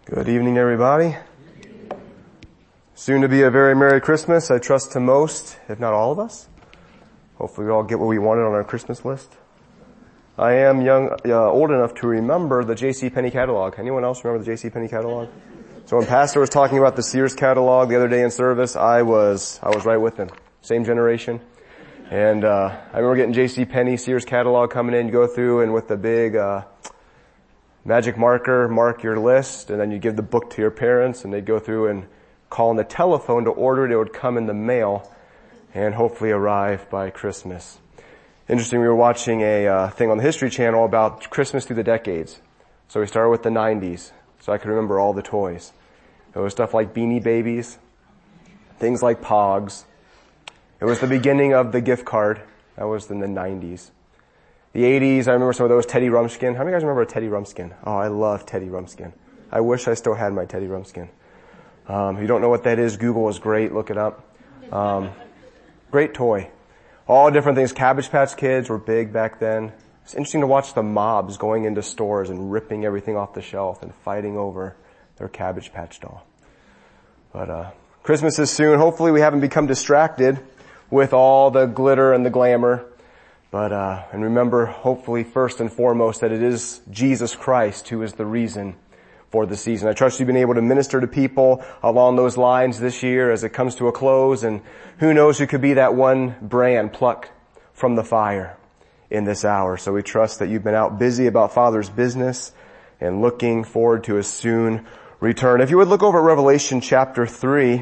Good evening, everybody. Soon to be a very Merry Christmas, I trust, to most, if not all of us. Hopefully we all get what we wanted on our Christmas list. I am old enough to remember the JCPenney catalog. Anyone else remember the JCPenney catalog? So when Pastor was talking about the Sears catalog the other day in service, I was right with him. Same generation. And I remember getting JCPenney Sears catalog coming in. You go through and with the big magic marker, mark your list, and then you give the book to your parents, and they'd go through and call on the telephone to order it. It would come in the mail and hopefully arrive by Christmas. Interesting, we were watching a thing on the History Channel about Christmas through the decades. So we started with the 90s, so I could remember all the toys. It was stuff like Beanie Babies, things like Pogs. It was the beginning of the gift card. That was in the 90s. The 80s, I remember some of those, Teddy Rumpskin. How many of you guys remember Teddy Rumpskin? Oh, I love Teddy Rumpskin. I wish I still had my Teddy Rumpskin. If you don't know what that is, Google is great. Look it up. Great toy. All different things. Cabbage Patch Kids were big back then. It's interesting to watch the mobs going into stores and ripping everything off the shelf and fighting over their Cabbage Patch doll. But Christmas is soon. Hopefully we haven't become distracted with all the glitter and the glamour. But, and remember, hopefully, first and foremost, that it is Jesus Christ who is the reason for the season. I trust you've been able to minister to people along those lines this year as it comes to a close, and who knows who could be that one brand plucked from the fire in this hour. So we trust that you've been out busy about Father's business and looking forward to his soon return. If you would look over at Revelation chapter 3.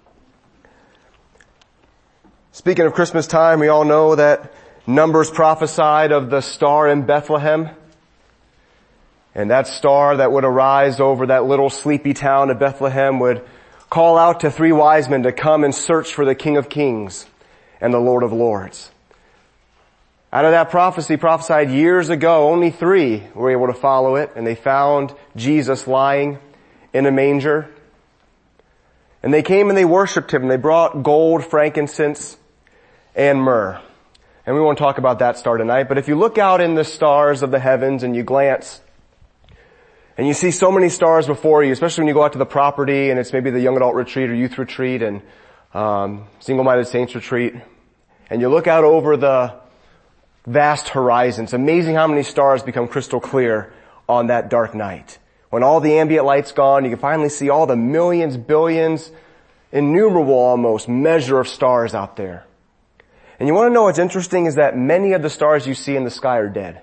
Speaking of Christmas time, we all know that Numbers prophesied of the star in Bethlehem. And that star that would arise over that little sleepy town of Bethlehem would call out to 3 wise men to come and search for the King of Kings and the Lord of Lords. Out of that prophecy prophesied years ago, only 3 were able to follow it, and they found Jesus lying in a manger. And they came and they worshiped him, and they brought gold, frankincense, and myrrh. And we won't talk about that star tonight, but if you look out in the stars of the heavens and you glance, and you see so many stars before you, especially when you go out to the property and it's maybe the young adult retreat or youth retreat and single-minded saints retreat, and you look out over the vast horizon, it's amazing how many stars become crystal clear on that dark night. When all the ambient light's gone, you can finally see all the millions, billions, innumerable almost measure of stars out there. And you want to know what's interesting is that many of the stars you see in the sky are dead.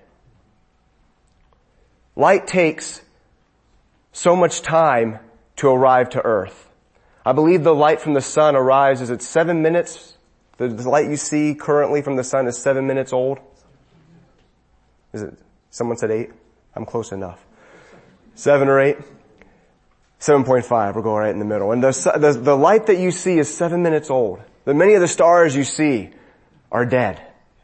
Light takes so much time to arrive to Earth. I believe the light from the sun arrives, is it 7 minutes? The light you see currently from the sun is 7 minutes old? Is it? Someone said 8? I'm close enough. 7 or 8? 7.5. We're going right in the middle. And the light that you see is 7 minutes old. Many of the stars you see are dead.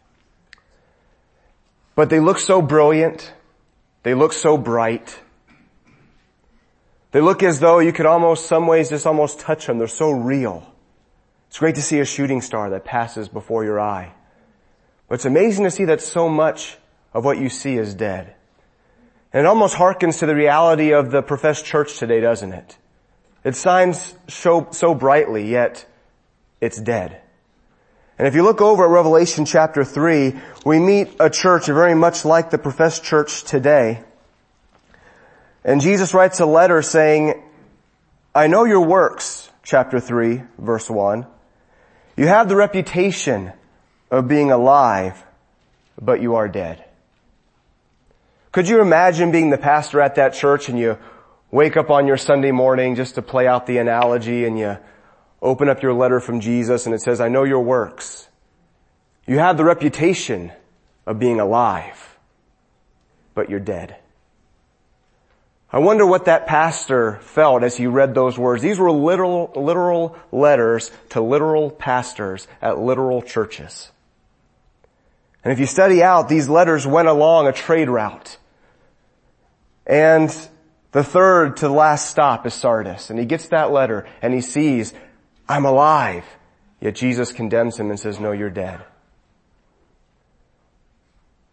But they look so brilliant. They look so bright. They look as though you could some ways just almost touch them. They're so real. It's great to see a shooting star that passes before your eye. But it's amazing to see that so much of what you see is dead. And it almost harkens to the reality of the professed church today, doesn't it? It shines so brightly, yet it's dead. And if you look over at Revelation chapter 3, we meet a church very much like the professed church today. And Jesus writes a letter saying, I know your works, chapter 3, verse 1. You have the reputation of being alive, but you are dead. Could you imagine being the pastor at that church and you wake up on your Sunday morning, just to play out the analogy, and you open up your letter from Jesus and it says, I know your works. You have the reputation of being alive, but you're dead. I wonder what that pastor felt as he read those words. These were literal letters to literal pastors at literal churches. And if you study out, these letters went along a trade route. And the third to last stop is Sardis. And he gets that letter and he sees, I'm alive. Yet Jesus condemns him and says, no, you're dead.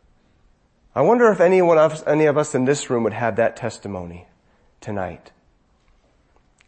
I wonder if any of us in this room would have that testimony tonight.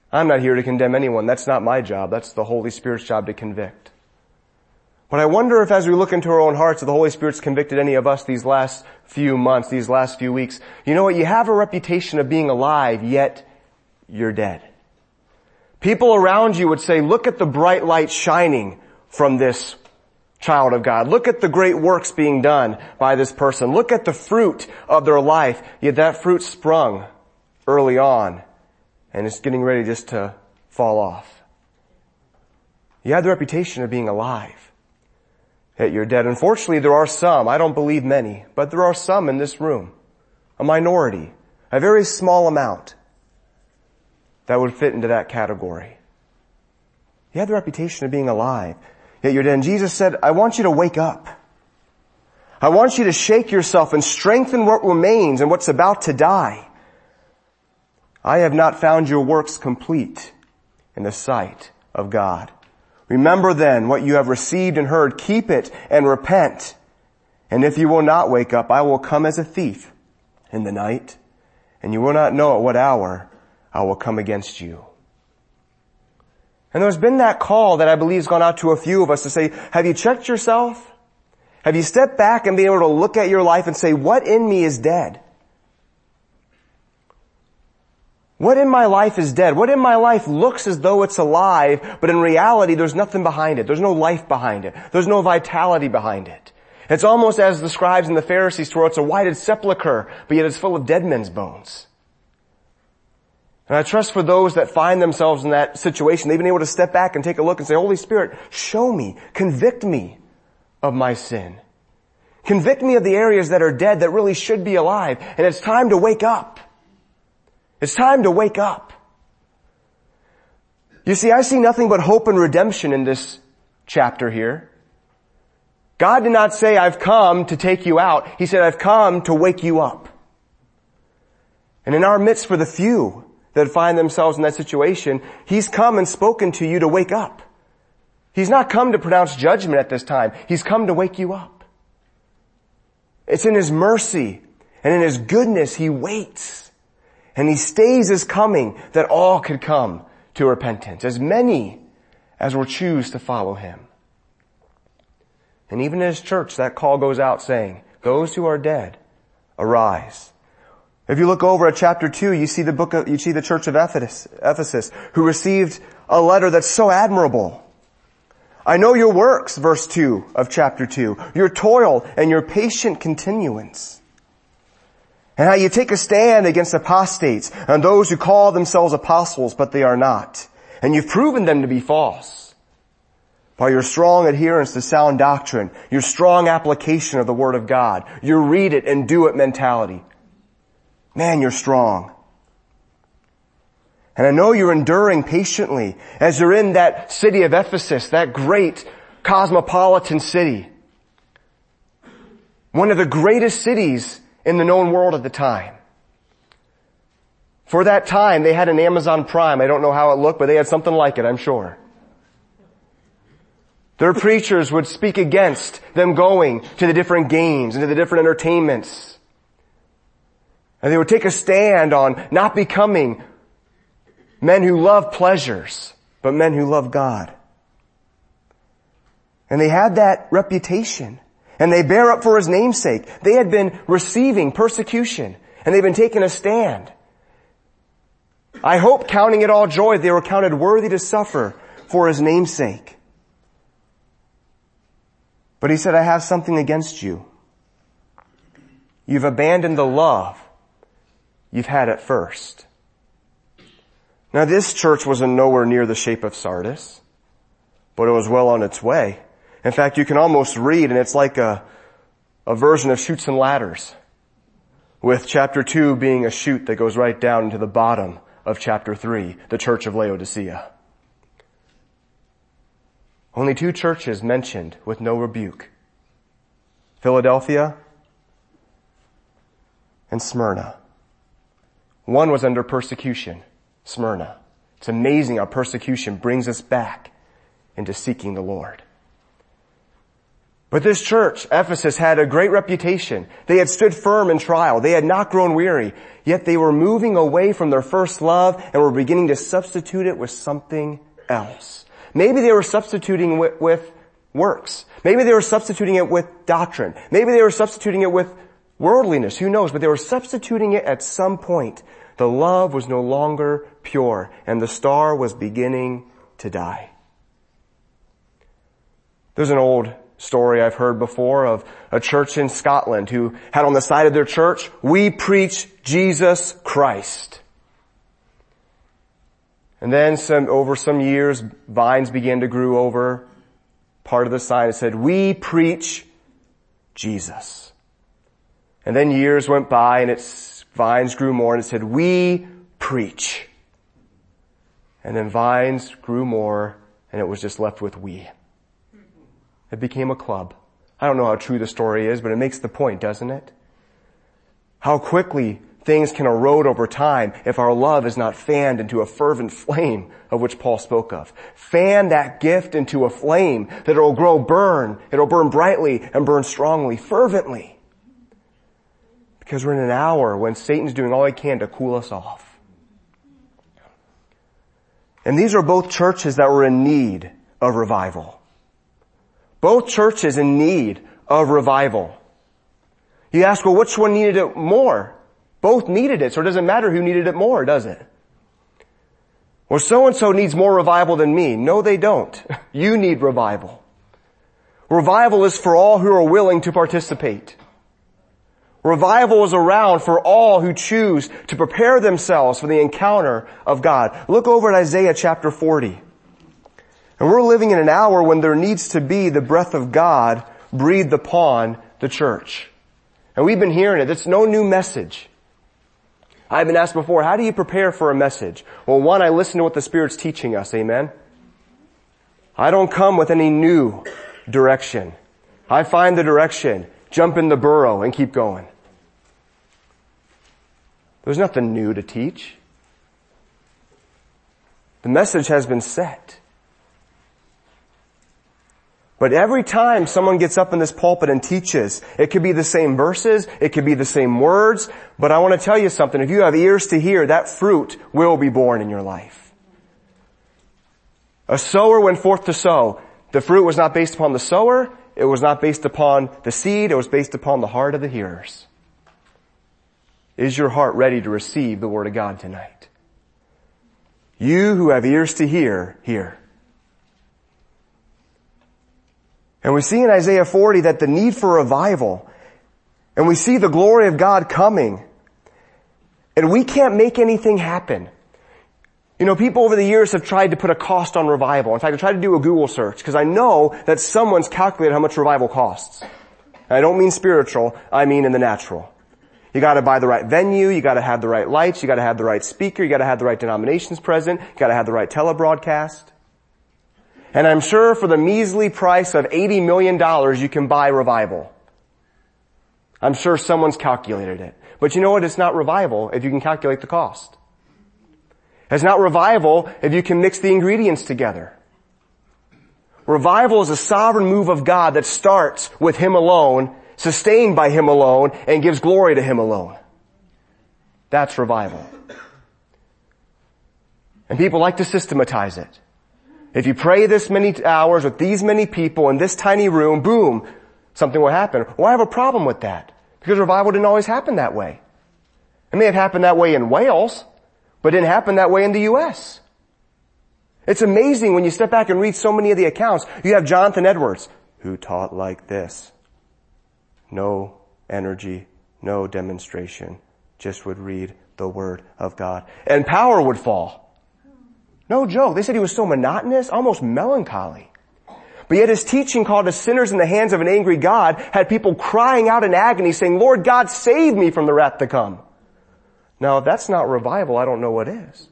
I'm not here to condemn anyone. That's not my job. That's the Holy Spirit's job to convict. But I wonder if as we look into our own hearts, if the Holy Spirit's convicted any of us these last few months, these last few weeks. You know what? You have a reputation of being alive, yet you're dead. People around you would say, look at the bright light shining from this child of God. Look at the great works being done by this person. Look at the fruit of their life. Yet that fruit sprung early on and it's getting ready just to fall off. You have the reputation of being alive, yet you're dead. Unfortunately, there are some, I don't believe many, but there are some in this room, a minority, a very small amount that would fit into that category. You have the reputation of being alive, yet you're dead. And Jesus said, I want you to wake up. I want you to shake yourself and strengthen what remains and what's about to die. I have not found your works complete in the sight of God. Remember then what you have received and heard. Keep it and repent. And if you will not wake up, I will come as a thief in the night, and you will not know at what hour I will come against you. And there's been that call that I believe has gone out to a few of us to say, have you checked yourself? Have you stepped back and been able to look at your life and say, what in me is dead? What in my life is dead? What in my life looks as though it's alive, but in reality there's nothing behind it. There's no life behind it. There's no vitality behind it. It's almost as the scribes and the Pharisees where it's a whited sepulcher, but yet it's full of dead men's bones. And I trust for those that find themselves in that situation, they've been able to step back and take a look and say, Holy Spirit, show me, convict me of my sin. Convict me of the areas that are dead that really should be alive. And it's time to wake up. It's time to wake up. You see, I see nothing but hope and redemption in this chapter here. God did not say, I've come to take you out. He said, I've come to wake you up. And in our midst, for the few that find themselves in that situation, He's come and spoken to you to wake up. He's not come to pronounce judgment at this time. He's come to wake you up. It's in His mercy and in His goodness He waits. And He stays His coming that all could come to repentance, as many as will choose to follow Him. And even in His church, that call goes out saying, those who are dead, arise. If you look over at chapter 2, you see the church of Ephesus, who received a letter that's so admirable. I know your works, verse 2 of chapter 2, your toil and your patient continuance. And how you take a stand against apostates and those who call themselves apostles, but they are not. And you've proven them to be false by your strong adherence to sound doctrine, your strong application of the Word of God, your read it and do it mentality. Man, you're strong. And I know you're enduring patiently as you're in that city of Ephesus, that great cosmopolitan city. One of the greatest cities in the known world at the time. For that time, they had an Amazon Prime. I don't know how it looked, but they had something like it, I'm sure. Their preachers would speak against them going to the different games and to the different entertainments. And they would take a stand on not becoming men who love pleasures, but men who love God. And they had that reputation. And they bear up for His namesake. They had been receiving persecution, and they've been taking a stand. I hope, counting it all joy, they were counted worthy to suffer for His namesake. But He said, I have something against you. You've abandoned the love you've had at first. Now this church wasn't nowhere near the shape of Sardis, but it was well on its way. In fact, you can almost read, and it's like a version of Chutes and Ladders, with chapter 2 being a chute that goes right down into the bottom of chapter 3, the church of Laodicea. Only 2 churches mentioned with no rebuke. Philadelphia and Smyrna. One was under persecution, Smyrna. It's amazing how persecution brings us back into seeking the Lord. But this church, Ephesus, had a great reputation. They had stood firm in trial. They had not grown weary. Yet they were moving away from their first love and were beginning to substitute it with something else. Maybe they were substituting with works. Maybe they were substituting it with doctrine. Maybe they were substituting it with worldliness. Who knows? But they were substituting it at some point. The love was no longer pure, and the star was beginning to die. There's an old story I've heard before of a church in Scotland who had on the side of their church, "We preach Jesus Christ." And then over some years, vines began to grow over part of the sign. It said, "We preach Jesus." And then years went by and its vines grew more and it said, "We preach." And then vines grew more and it was just left with "we." It became a club. I don't know how true the story is, but it makes the point, doesn't it? How quickly things can erode over time if our love is not fanned into a fervent flame of which Paul spoke of. Fan that gift into a flame that it'll it'll burn brightly and burn strongly, fervently. Because we're in an hour when Satan's doing all he can to cool us off. And these are both churches that were in need of revival. Both churches in need of revival. You ask, well, which one needed it more? Both needed it, so it doesn't matter who needed it more, does it? Well, so-and-so needs more revival than me. No, they don't. You need revival. Revival is for all who are willing to participate. Revival is around for all who choose to prepare themselves for the encounter of God. Look over at Isaiah chapter 40. And we're living in an hour when there needs to be the breath of God breathed upon the church. And we've been hearing it. It's no new message. I've been asked before, how do you prepare for a message? Well, one, I listen to what the Spirit's teaching us. Amen? I don't come with any new direction. I find the direction, jump in the burrow, and keep going. There's nothing new to teach. The message has been set. But every time someone gets up in this pulpit and teaches, it could be the same verses, it could be the same words, but I want to tell you something. If you have ears to hear, that fruit will be born in your life. A sower went forth to sow. The fruit was not based upon the sower, it was not based upon the seed, it was based upon the heart of the hearers. Is your heart ready to receive the Word of God tonight? You who have ears to hear, hear. And we see in Isaiah 40 that the need for revival, and we see the glory of God coming, and we can't make anything happen. You know, people over the years have tried to put a cost on revival. In fact, I tried to do a Google search because I know that someone's calculated how much revival costs. And I don't mean spiritual, I mean in the natural. You gotta buy the right venue, you gotta have the right lights, you gotta have the right speaker, you gotta have the right denominations present, you gotta have the right telebroadcast. And I'm sure for the measly price of $80 million you can buy revival. I'm sure someone's calculated it. But you know what? It's not revival if you can calculate the cost. It's not revival if you can mix the ingredients together. Revival is a sovereign move of God that starts with Him alone, sustained by Him alone, and gives glory to Him alone. That's revival. And people like to systematize it. If you pray this many hours with these many people in this tiny room, boom, something will happen. Well, I have a problem with that because revival didn't always happen that way. It may have happened that way in Wales, but it didn't happen that way in the U.S. It's amazing when you step back and read so many of the accounts. You have Jonathan Edwards, who taught like this. No energy, no demonstration, just would read the Word of God. And power would fall. No joke. They said he was so monotonous, almost melancholy. But yet his teaching called us sinners in the hands of an angry God had people crying out in agony saying, Lord God, save me from the wrath to come. Now, if that's not revival, I don't know what is.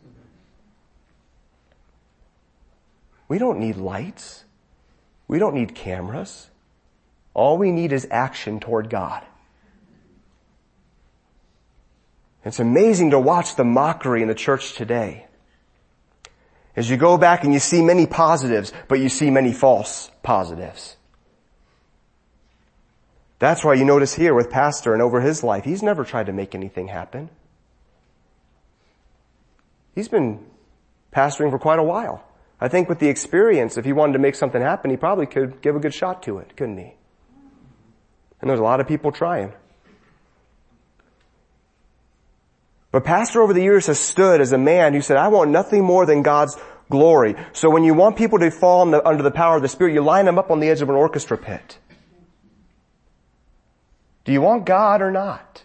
We don't need lights. We don't need cameras. All we need is action toward God. It's amazing to watch the mockery in the church today. As you go back and you see many positives, but you see many false positives. That's why you notice here with Pastor and over his life, he's never tried to make anything happen. He's been pastoring for quite a while. I think with the experience, if he wanted to make something happen, he probably could give a good shot to it, couldn't he? And there's a lot of people trying. But Pastor over the years has stood as a man who said, I want nothing more than God's glory. So when you want people to fall under the power of the Spirit, you line them up on the edge of an orchestra pit. Do you want God or not?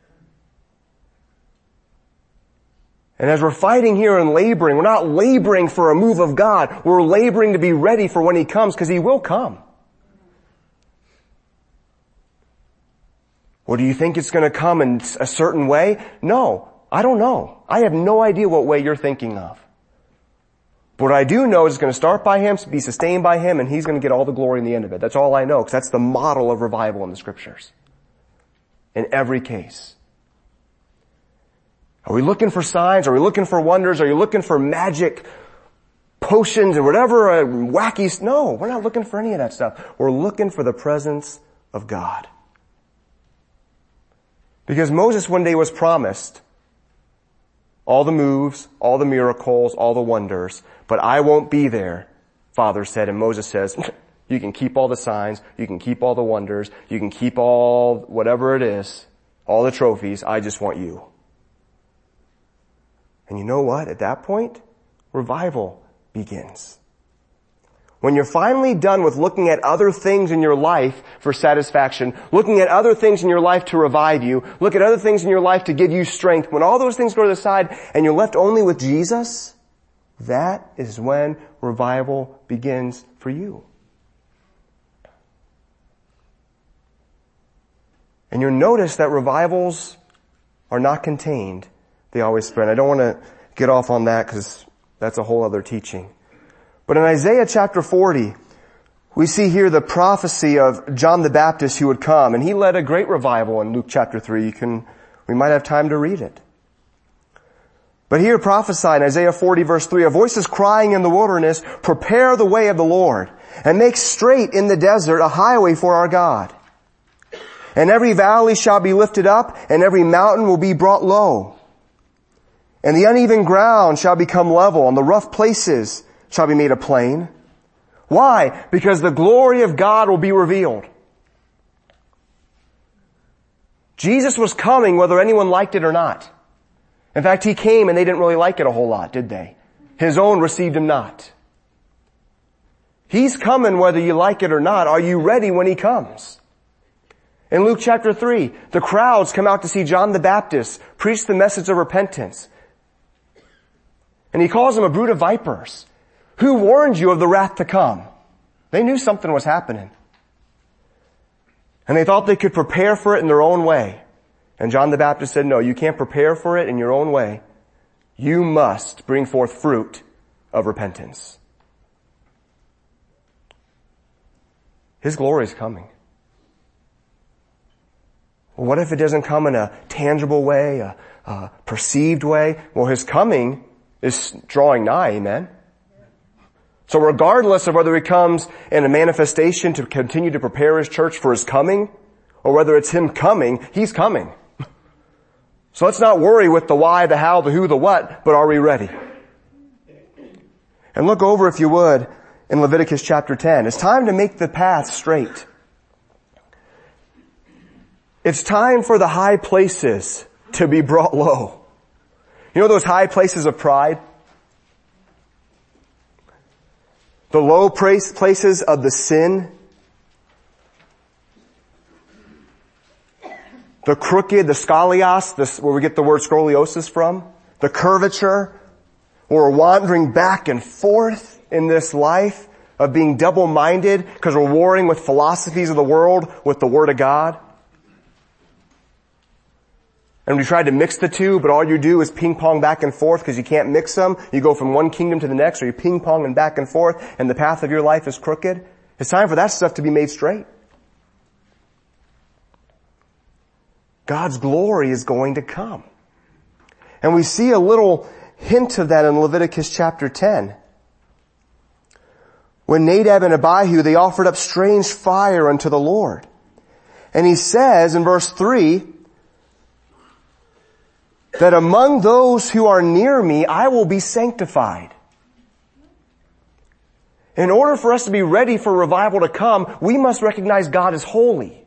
And as we're fighting here and laboring, we're not laboring for a move of God. We're laboring to be ready for when He comes, because He will come. Well, do you think it's going to come in a certain way? No, I don't know. I have no idea what way you're thinking of. But what I do know is it's going to start by Him, be sustained by Him, and He's going to get all the glory in the end of it. That's all I know, because that's the model of revival in the Scriptures. In every case. Are we looking for signs? Are we looking for wonders? Are you looking for magic potions and whatever wacky? No, we're not looking for any of that stuff. We're looking for the presence of God. Because Moses one day was promised all the moves, all the miracles, all the wonders, but I won't be there, Father said. And Moses says, you can keep all the signs, you can keep all the wonders, you can keep all whatever it is, all the trophies, I just want you. And you know what? At that point, revival begins. When you're finally done with looking at other things in your life for satisfaction, looking at other things in your life to revive you, look at other things in your life to give you strength, when all those things go to the side and you're left only with Jesus, that is when revival begins for you. And you'll notice that revivals are not contained. They always spread. I don't want to get off on that because that's a whole other teaching. But in Isaiah chapter 40, we see here the prophecy of John the Baptist who would come. And he led a great revival in Luke chapter 3. We might have time to read it. But here prophesied in Isaiah 40 verse 3, a voice is crying in the wilderness, prepare the way of the Lord, and make straight in the desert a highway for our God. And every valley shall be lifted up, and every mountain will be brought low. And the uneven ground shall become level, and the rough places shall be made a plain. Why? Because the glory of God will be revealed. Jesus was coming whether anyone liked it or not. In fact, He came and they didn't really like it a whole lot, did they? His own received Him not. He's coming whether you like it or not. Are you ready when He comes? In Luke chapter 3, the crowds come out to see John the Baptist preach the message of repentance. And he calls them a brood of vipers. Who warned you of the wrath to come? They knew something was happening. And they thought they could prepare for it in their own way. And John the Baptist said, no, you can't prepare for it in your own way. You must bring forth fruit of repentance. His glory is coming. Well, what if it doesn't come in a tangible way, a perceived way? Well, His coming is drawing nigh, amen? So regardless of whether He comes in a manifestation to continue to prepare His church for His coming, or whether it's Him coming, He's coming. So let's not worry with the why, the how, the who, the what, but are we ready? And look over, if you would, in Leviticus chapter 10. It's time to make the path straight. It's time for the high places to be brought low. You know those high places of pride? The low places of the sin? The crooked, the scolios, where we get the word scoliosis from? The curvature? Where we're wandering back and forth in this life of being double-minded because we're warring with philosophies of the world with the Word of God? And we tried to mix the two, but all you do is ping-pong back and forth because you can't mix them. You go from one kingdom to the next, or you're ping-ponging back and forth, and the path of your life is crooked. It's time for that stuff to be made straight. God's glory is going to come. And we see a little hint of that in Leviticus chapter 10. When Nadab and Abihu, they offered up strange fire unto the Lord. And he says in verse 3, that among those who are near me, I will be sanctified. In order for us to be ready for revival to come, we must recognize God is holy.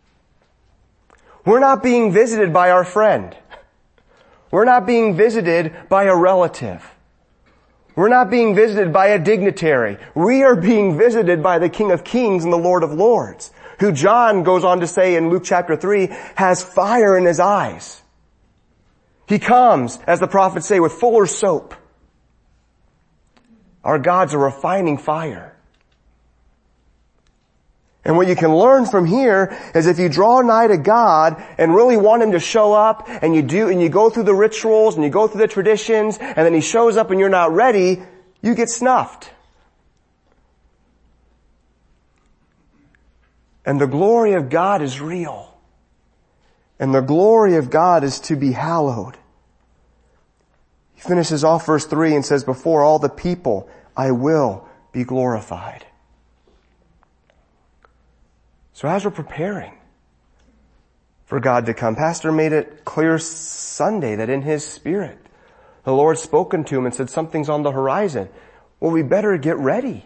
We're not being visited by our friend. We're not being visited by a relative. We're not being visited by a dignitary. We are being visited by the King of Kings and the Lord of Lords, who John goes on to say in Luke chapter 3, has fire in his eyes. He comes, as the prophets say, with fuller's soap. Our God's a refining fire. And what you can learn from here is if you draw nigh to God and really want Him to show up, and you go through the rituals and you go through the traditions, and then He shows up and you're not ready, you get snuffed. And the glory of God is real. And the glory of God is to be hallowed. He finishes off verse 3 and says, before all the people I will be glorified. So as we're preparing for God to come, Pastor made it clear Sunday that in his spirit, the Lord's spoken to him and said something's on the horizon. Well, we better get ready.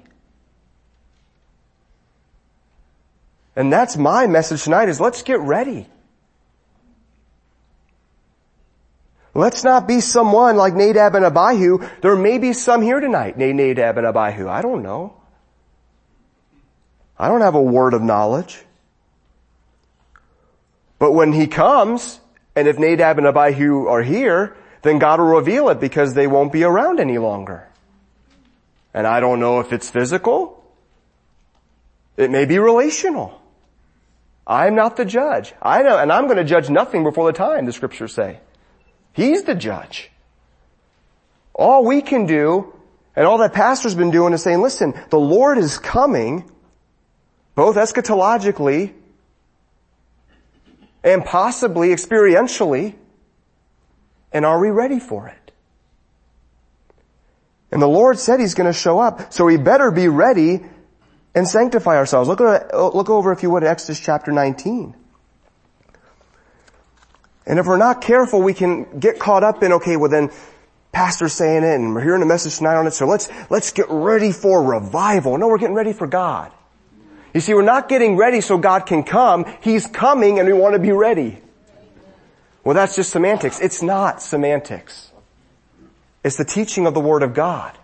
And that's my message tonight is let's get ready. Let's not be someone like Nadab and Abihu. There may be some here tonight, Nadab and Abihu. I don't know. I don't have a word of knowledge. But when he comes, and if Nadab and Abihu are here, then God will reveal it because they won't be around any longer. And I don't know if it's physical. It may be relational. I'm not the judge. I know, and I'm going to judge nothing before the time, the scriptures say. He's the judge. All we can do, and all that pastor's been doing is saying, listen, the Lord is coming, both eschatologically and possibly experientially, and are we ready for it? And the Lord said He's going to show up, so we better be ready and sanctify ourselves. Look over, if you would, Exodus chapter 19. And if we're not careful, we can get caught up in, okay, well then, pastor's saying it, and we're hearing a message tonight on it, so let's get ready for revival. No, we're getting ready for God. You see, we're not getting ready so God can come. He's coming and we want to be ready. Well, that's just semantics. It's not semantics. It's the teaching of the Word of God.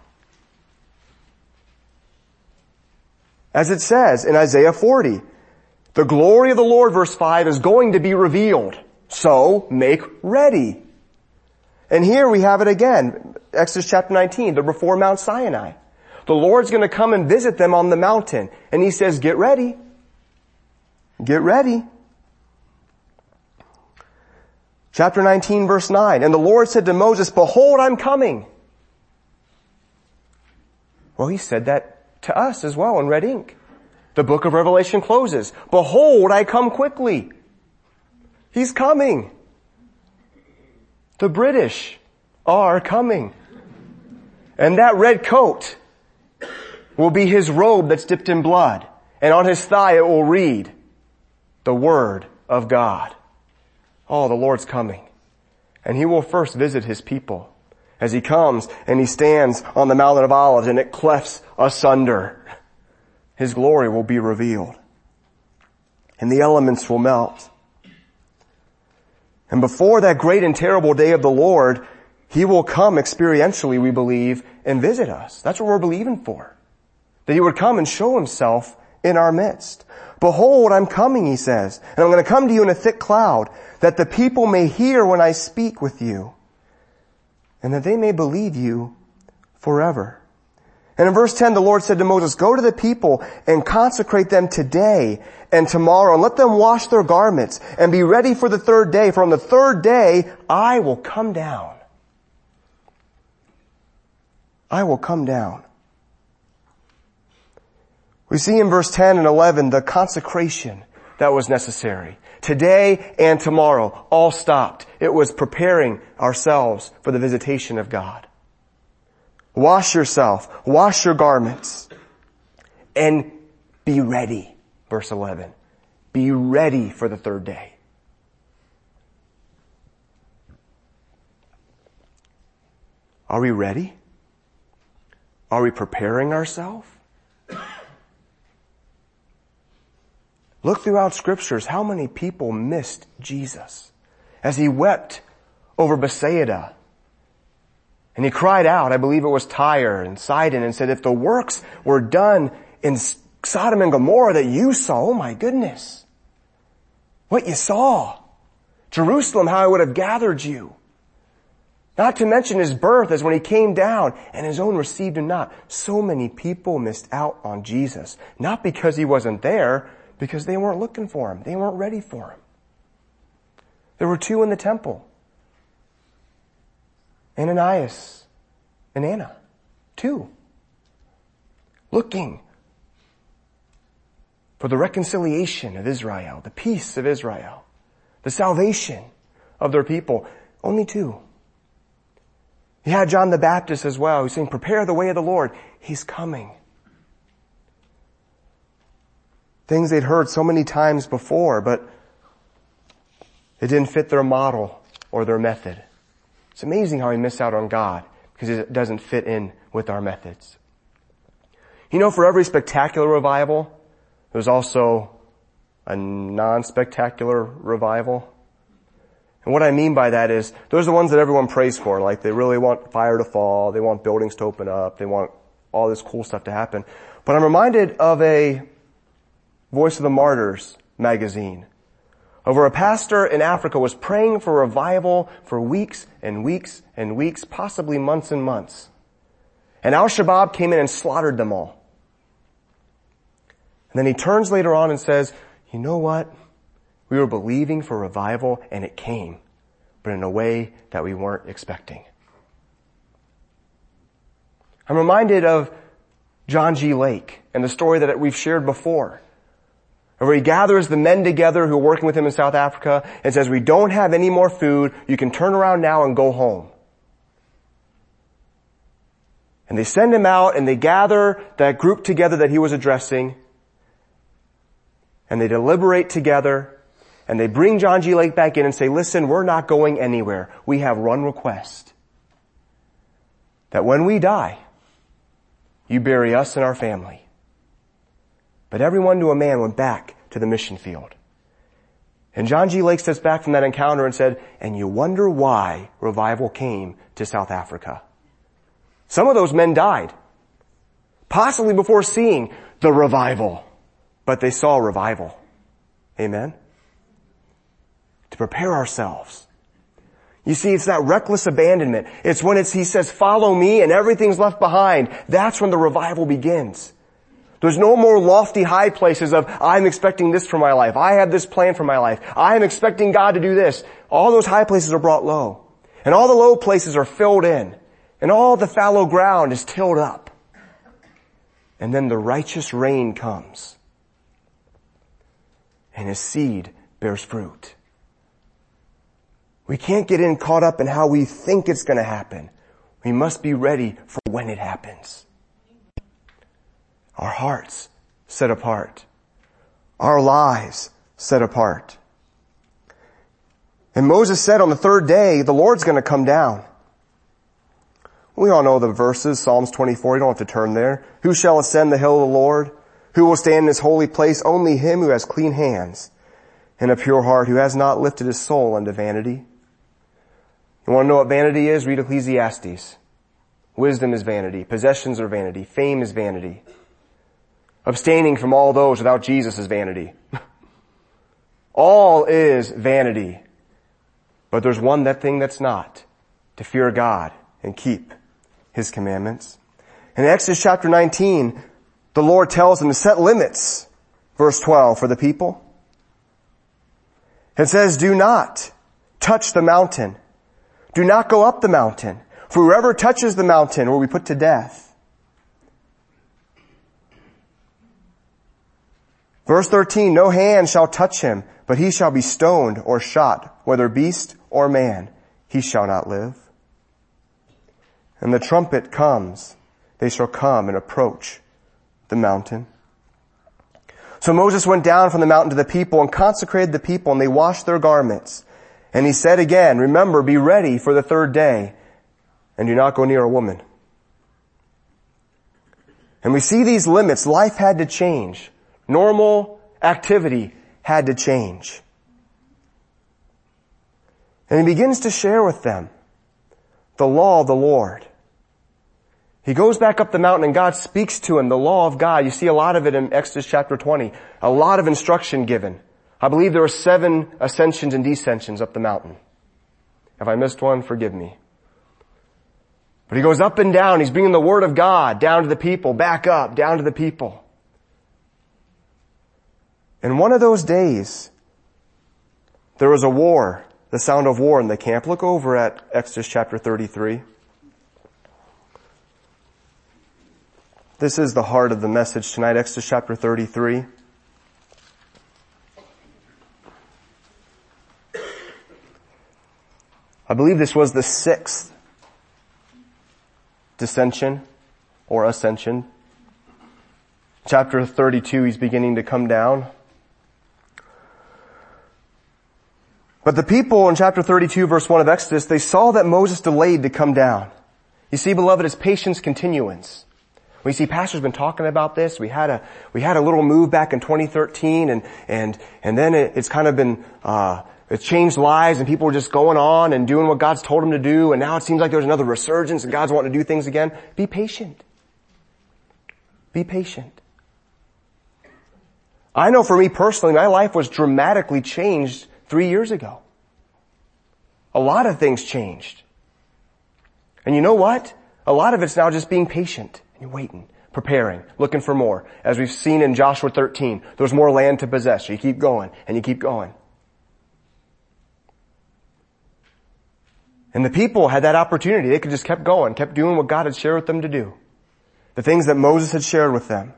As it says in Isaiah 40, the glory of the Lord, verse 5, is going to be revealed. So, make ready. And here we have it again. Exodus chapter 19, they're before Mount Sinai. The Lord's going to come and visit them on the mountain. And He says, get ready. Get ready. Chapter 19, verse 9. And the Lord said to Moses, behold, I'm coming. Well, He said that to us as well in red ink. The book of Revelation closes. Behold, I come quickly. He's coming. The British are coming. And that red coat will be His robe that's dipped in blood. And on His thigh it will read, the Word of God. Oh, the Lord's coming. And He will first visit His people. As He comes and He stands on the Mount of Olives and it clefts asunder, His glory will be revealed. And the elements will melt. And before that great and terrible day of the Lord, He will come experientially, we believe, and visit us. That's what we're believing for. That He would come and show Himself in our midst. Behold, I'm coming, He says, and I'm going to come to you in a thick cloud, that the people may hear when I speak with you, and that they may believe you forever. And in verse 10, the Lord said to Moses, go to the people and consecrate them today and tomorrow, and let them wash their garments and be ready for the third day. For on the third day, I will come down. I will come down. We see in verse 10 and 11 the consecration that was necessary. Today and tomorrow, all stopped. It was preparing ourselves for the visitation of God. Wash yourself, wash your garments, and be ready. Verse 11. Be ready for the third day. Are we ready? Are we preparing ourselves? Look throughout scriptures how many people missed Jesus as he wept over Bethsaida. And he cried out, I believe it was Tyre and Sidon, and said, if the works were done in Sodom and Gomorrah that you saw, oh my goodness, what you saw. Jerusalem, how I would have gathered you. Not to mention his birth as when he came down and his own received him not. So many people missed out on Jesus. Not because he wasn't there, because they weren't looking for him. They weren't ready for him. There were two in the temple. Ananias and Anna. Two. Looking for the reconciliation of Israel, the peace of Israel, the salvation of their people. Only two. You had John the Baptist as well, who's saying, prepare the way of the Lord. He's coming. Things they'd heard so many times before, but it didn't fit their model or their method. It's amazing how we miss out on God because it doesn't fit in with our methods. You know, for every spectacular revival, there's also a non-spectacular revival. And what I mean by that is, those are the ones that everyone prays for. Like, they really want fire to fall, they want buildings to open up, they want all this cool stuff to happen. But I'm reminded of a Voice of the Martyrs magazine, where a pastor in Africa was praying for revival for weeks and weeks and weeks, possibly months and months. And Al-Shabaab came in and slaughtered them all. And then he turns later on and says, you know what? We were believing for revival and it came, but in a way that we weren't expecting. I'm reminded of John G. Lake and the story that we've shared before, where he gathers the men together who are working with him in South Africa and says, we don't have any more food. You can turn around now and go home. And they send him out and they gather that group together that he was addressing, and they deliberate together, and they bring John G. Lake back in and say, listen, we're not going anywhere. We have one request. That when we die, you bury us and our family. But everyone to a man went back to the mission field. And John G. Lake steps back from that encounter and said, and you wonder why revival came to South Africa. Some of those men died, possibly before seeing the revival, but they saw revival. Amen? To prepare ourselves. You see, it's that reckless abandonment. It's when he says, follow me, and everything's left behind. That's when the revival begins. There's no more lofty high places of, I'm expecting this for my life. I have this plan for my life. I am expecting God to do this. All those high places are brought low. And all the low places are filled in. And all the fallow ground is tilled up. And then the righteous rain comes. And his seed bears fruit. We can't get caught up in how we think it's going to happen. We must be ready for when it happens. Our hearts set apart. Our lives set apart. And Moses said on the third day, the Lord's going to come down. We all know the verses, Psalms 24, you don't have to turn there. Who shall ascend the hill of the Lord? Who will stand in his holy place? Only him who has clean hands and a pure heart, who has not lifted his soul unto vanity. You want to know what vanity is? Read Ecclesiastes. Wisdom is vanity. Possessions are vanity. Fame is vanity. Abstaining from all those without Jesus is vanity. All is vanity. But there's one thing that's not. To fear God and keep his commandments. In Exodus chapter 19, the Lord tells them to set limits. Verse 12 for the people. It says, do not touch the mountain. Do not go up the mountain. For whoever touches the mountain will be put to death. Verse 13, no hand shall touch him, but he shall be stoned or shot, whether beast or man, he shall not live. And the trumpet comes, they shall come and approach the mountain. So Moses went down from the mountain to the people and consecrated the people, and they washed their garments. And he said again, remember, be ready for the third day, and do not go near a woman. And we see these limits. Life had to change. Normal activity had to change. And he begins to share with them the law of the Lord. He goes back up the mountain and God speaks to him, the law of God. You see a lot of it in Exodus chapter 20. A lot of instruction given. I believe there were 7 ascensions and descensions up the mountain. If I missed one, forgive me. But he goes up and down. He's bringing the word of God down to the people, back up, down to the people. And one of those days, there was a war, the sound of war in the camp. Look over at Exodus chapter 33. This is the heart of the message tonight, Exodus chapter 33. I believe this was the 6th dissension or ascension. Chapter 32, he's beginning to come down. But the people in chapter 32, verse 1 of Exodus, they saw that Moses delayed to come down. You see, beloved, it's patience continuance. We see pastors been talking about this. We had a little move back in 2013 and then it's kind of been, it's changed lives and people were just going on and doing what God's told them to do, and now it seems like there's another resurgence and God's wanting to do things again. Be patient. Be patient. I know for me personally, my life was dramatically changed 3 years ago. A lot of things changed. And you know what? A lot of it's now just being patient. And you're waiting, preparing, looking for more. As we've seen in Joshua 13, there's more land to possess. So you keep going and you keep going. And the people had that opportunity. They could just kept going, kept doing what God had shared with them to do. The things that Moses had shared with them.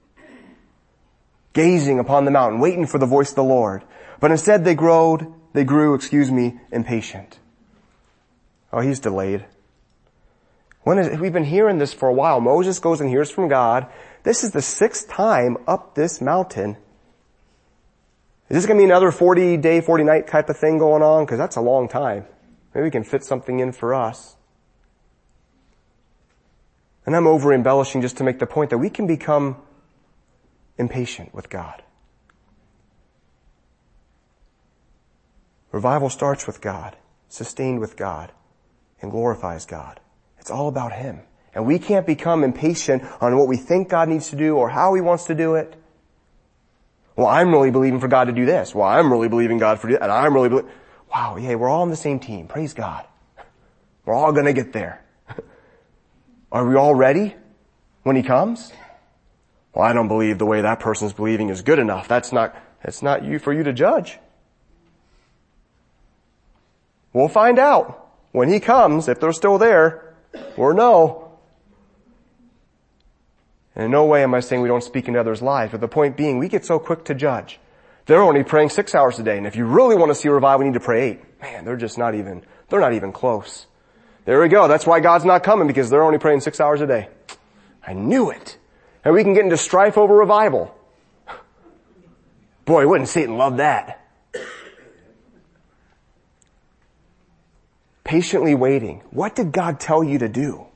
Gazing upon the mountain, waiting for the voice of the Lord. But instead they grew, impatient. Oh, he's delayed. We've been hearing this for a while. Moses goes and hears from God. This is the 6th time up this mountain. Is this going to be another 40-day, 40-night type of thing going on? Because that's a long time. Maybe we can fit something in for us. And I'm over-embellishing just to make the point that we can become impatient with God. Revival starts with God, sustained with God, and glorifies God. It's all about Him. And we can't become impatient on what we think God needs to do or how He wants to do it. Well, I'm really believing for God to do this. Well, I'm really believing God for that. And I'm really wow, yeah, we're all on the same team. Praise God. We're all gonna get there. Are we all ready when He comes? Well, I don't believe the way that person's believing is good enough. It's not you for you to judge. We'll find out when He comes, if they're still there or no. And in no way am I saying we don't speak into others' lives, but the point being, we get so quick to judge. They're only praying 6 hours a day, and if you really want to see a revival, we need to pray 8. Man, they're not even close. There we go. That's why God's not coming, because they're only praying 6 hours a day. I knew it. And we can get into strife over revival. Boy, wouldn't Satan love that? Patiently waiting. What did God tell you to do?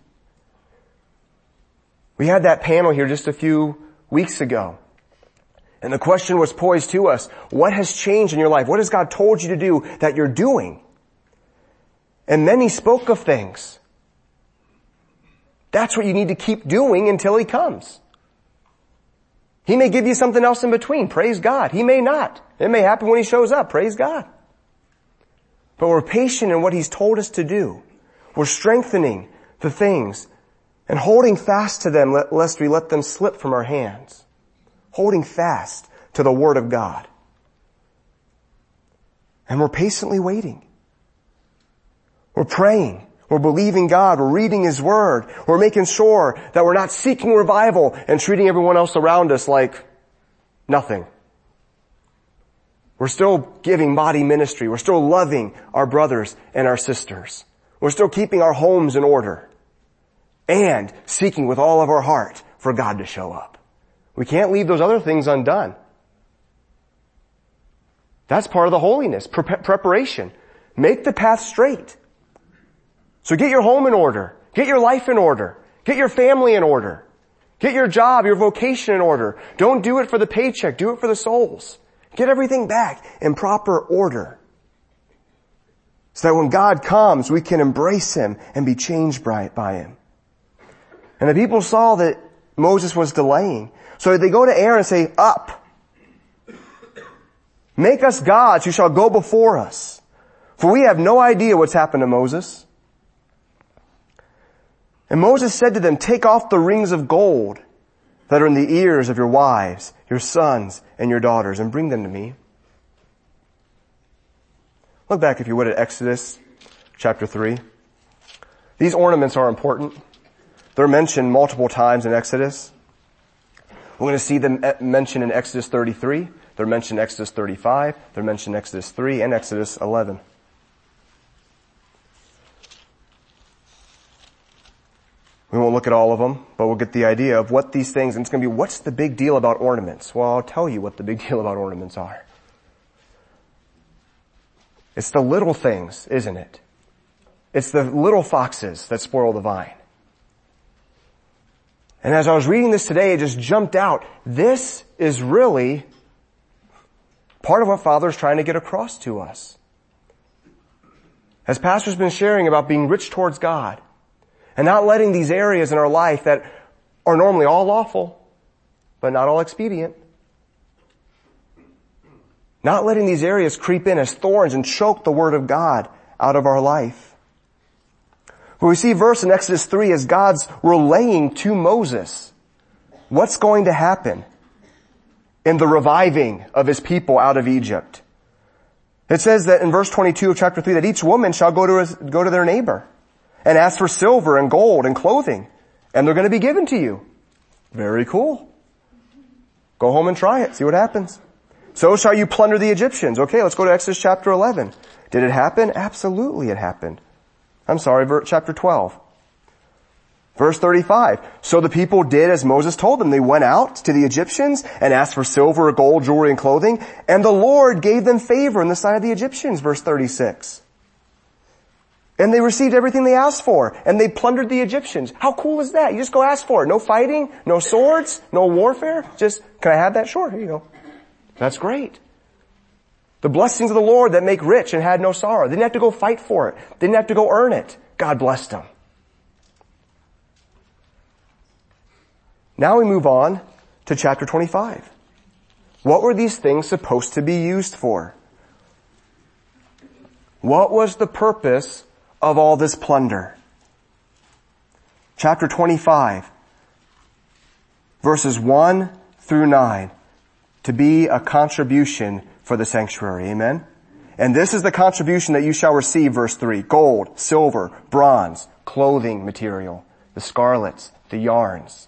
We had that panel here just a few weeks ago. And the question was posed to us, what has changed in your life? What has God told you to do that you're doing? And then He spoke of things. That's what you need to keep doing until He comes. He may give you something else in between. Praise God. He may not. It may happen when He shows up. Praise God. But we're patient in what He's told us to do. We're strengthening the things and holding fast to them lest we let them slip from our hands. Holding fast to the Word of God. And we're patiently waiting. We're praying. We're believing God. We're reading His Word. We're making sure that we're not seeking revival and treating everyone else around us like nothing. We're still giving body ministry. We're still loving our brothers and our sisters. We're still keeping our homes in order. And seeking with all of our heart for God to show up. We can't leave those other things undone. That's part of the holiness, preparation. Make the path straight. So get your home in order. Get your life in order. Get your family in order. Get your job, your vocation in order. Don't do it for the paycheck. Do it for the souls. Get everything back in proper order. So that when God comes, we can embrace Him and be changed by Him. And the people saw that Moses was delaying. So they go to Aaron and say, up. Make us gods who shall go before us. For we have no idea what's happened to Moses. And Moses said to them, take off the rings of gold that are in the ears of your wives, your sons, and your daughters, and bring them to me. Look back, if you would, at Exodus chapter 3. These ornaments are important. They're mentioned multiple times in Exodus. We're going to see them mentioned in Exodus 33. They're mentioned in Exodus 35. They're mentioned in Exodus 3 and Exodus 11. We won't look at all of them, but we'll get the idea of what these things, and it's going to be, what's the big deal about ornaments? Well, I'll tell you what the big deal about ornaments are. It's the little things, isn't it? It's the little foxes that spoil the vine. And as I was reading this today, it just jumped out. This is really part of what Father's trying to get across to us. As Pastor's been sharing about being rich towards God, and not letting these areas in our life that are normally all lawful, but not all expedient, not letting these areas creep in as thorns and choke the Word of God out of our life. But we see a verse in Exodus 3 as God's relaying to Moses what's going to happen in the reviving of His people out of Egypt. It says that in verse 22 of chapter 3 that each woman shall go to their neighbor and ask for silver and gold and clothing, and they're going to be given to you. Very cool. Go home and try it. See what happens. So shall you plunder the Egyptians. Okay, let's go to Exodus chapter 11. Did it happen? Absolutely it happened. I'm sorry, chapter 12. Verse 35. So the people did as Moses told them. They went out to the Egyptians and asked for silver, gold, jewelry, and clothing, and the Lord gave them favor in the sight of the Egyptians. Verse 36. And they received everything they asked for, and they plundered the Egyptians. How cool is that? You just go ask for it. No fighting, no swords, no warfare. Just, can I have that? Sure, here you go. That's great. The blessings of the Lord that make rich and had no sorrow. They didn't have to go fight for it. They didn't have to go earn it. God blessed them. Now we move on to chapter 25. What were these things supposed to be used for? What was the purpose of all this plunder? Chapter 25, verses 1 through 9, to be a contribution for the sanctuary. Amen? And this is the contribution that you shall receive, verse 3. Gold, silver, bronze, clothing material, the scarlets, the yarns.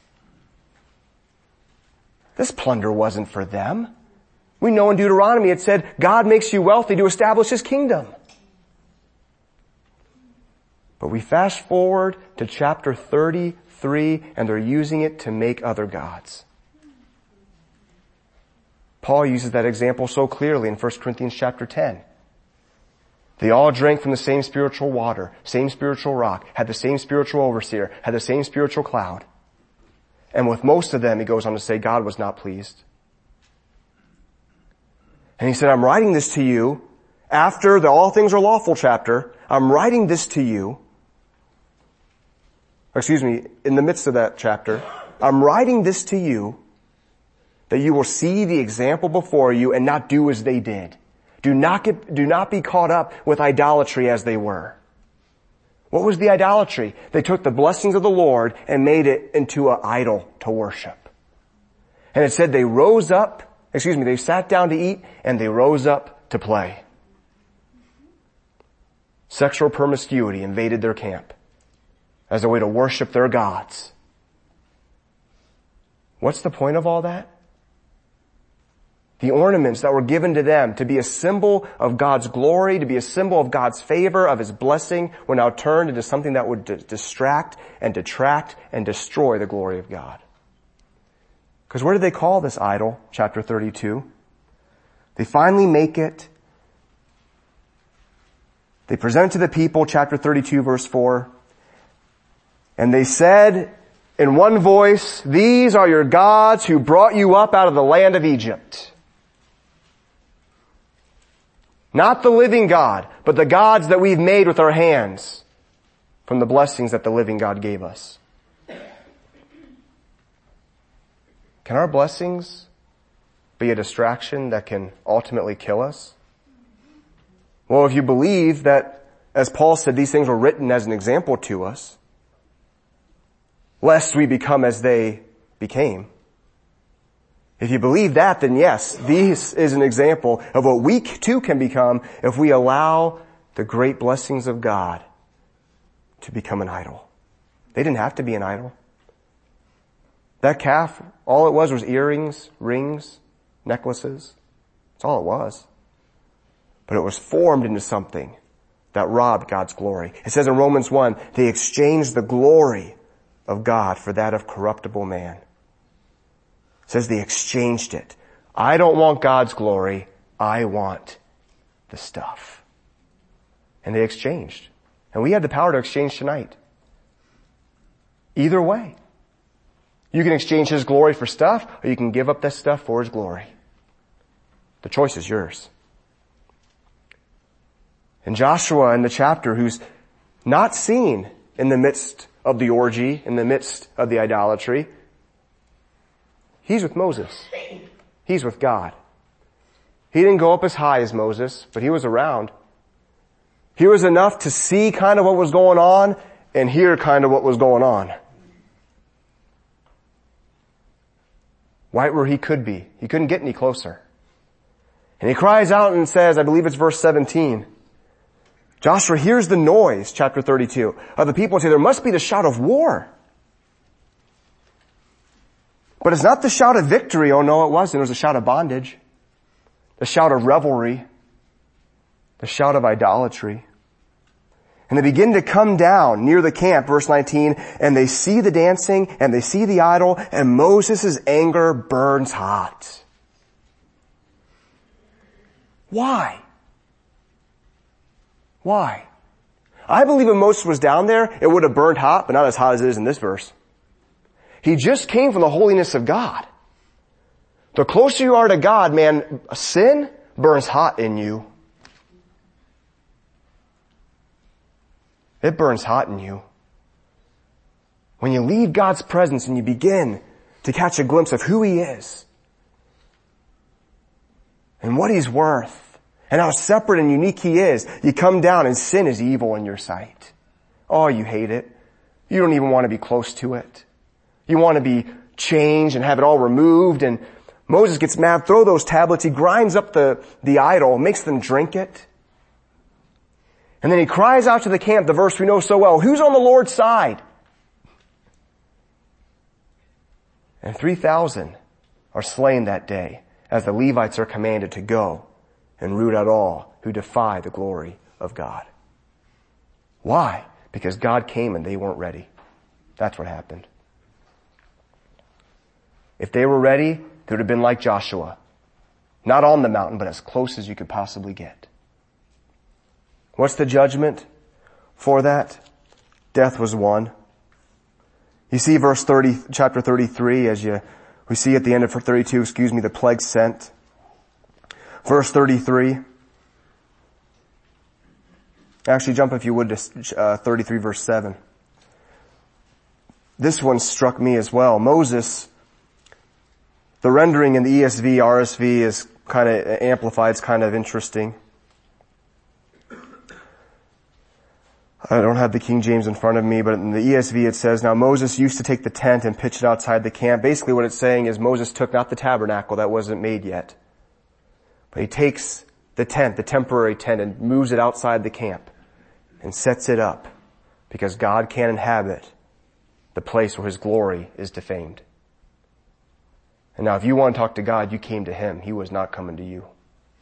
This plunder wasn't for them. We know in Deuteronomy it said, God makes you wealthy to establish His kingdom. But we fast forward to chapter 33 and they're using it to make other gods. Paul uses that example so clearly in 1 Corinthians chapter 10. They all drank from the same spiritual water, same spiritual rock, had the same spiritual overseer, had the same spiritual cloud. And with most of them, he goes on to say, God was not pleased. And he said, I'm writing this to you after the all things are lawful chapter. I'm writing this to you. In the midst of that chapter, I'm writing this to you that you will see the example before you and not do as they did. Do not be caught up with idolatry as they were. What was the idolatry? They took the blessings of the Lord and made it into an idol to worship. And it said they sat down to eat and they rose up to play. Sexual promiscuity invaded their camp as a way to worship their gods. What's the point of all that? The ornaments that were given to them to be a symbol of God's glory, to be a symbol of God's favor, of His blessing, were now turned into something that would distract and detract and destroy the glory of God. Because what do they call this idol? Chapter 32. They finally make it They presented to the people, chapter 32, verse 4. And they said in one voice, "These are your gods who brought you up out of the land of Egypt." Not the living God, but the gods that we've made with our hands from the blessings that the living God gave us. Can our blessings be a distraction that can ultimately kill us? Well, if you believe that, as Paul said, these things were written as an example to us, lest we become as they became. If you believe that, then yes, this is an example of what we too can become if we allow the great blessings of God to become an idol. They didn't have to be an idol. That calf, all it was earrings, rings, necklaces. That's all it was. But it was formed into something that robbed God's glory. It says in Romans 1, they exchanged the glory of God for that of corruptible man. It says they exchanged it. I don't want God's glory. I want the stuff. And they exchanged. And we have the power to exchange tonight. Either way. You can exchange His glory for stuff, or you can give up that stuff for His glory. The choice is yours. And Joshua in the chapter, who's not seen in the midst of the orgy, in the midst of the idolatry, he's with Moses. He's with God. He didn't go up as high as Moses, but he was around. He was enough to see kind of what was going on and hear kind of what was going on. Right where he could be. He couldn't get any closer. And he cries out and says, I believe it's verse 17, Joshua hears the noise, chapter 32, of the people say there must be the shout of war. But it's not the shout of victory. Oh no, it wasn't. It was a shout of bondage. The shout of revelry. The shout of idolatry. And they begin to come down near the camp, verse 19, and they see the dancing and they see the idol, and Moses' anger burns hot. Why? Why? I believe when Moses was down there, it would have burned hot, but not as hot as it is in this verse. He just came from the holiness of God. The closer you are to God, man, sin burns hot in you. It burns hot in you. When you leave God's presence and you begin to catch a glimpse of who He is and what He's worth and how separate and unique He is, you come down and sin is evil in your sight. Oh, you hate it. You don't even want to be close to it. You want to be changed and have it all removed. And Moses gets mad, throw those tablets. He grinds up the idol, makes them drink it. And then he cries out to the camp, the verse we know so well, who's on the Lord's side? And 3,000 are slain that day as the Levites are commanded to go and root out all who defy the glory of God. Why? Because God came and they weren't ready. That's what happened. If they were ready, they would have been like Joshua. Not on the mountain, but as close as you could possibly get. What's the judgment for that? Death was won. You see verse 30, chapter 33, we see at the end of 32, the plague sent. Verse 33. Actually, jump if you would to 33 verse 7. This one struck me as well. Moses, the rendering in the ESV, RSV is kind of amplified. It's kind of interesting. I don't have the King James in front of me, but in the ESV it says, now Moses used to take the tent and pitch it outside the camp. Basically what it's saying is Moses took not the tabernacle, that wasn't made yet, but he takes the tent, the temporary tent, and moves it outside the camp and sets it up because God can't inhabit the place where His glory is defamed. And now if you want to talk to God, you came to Him. He was not coming to you.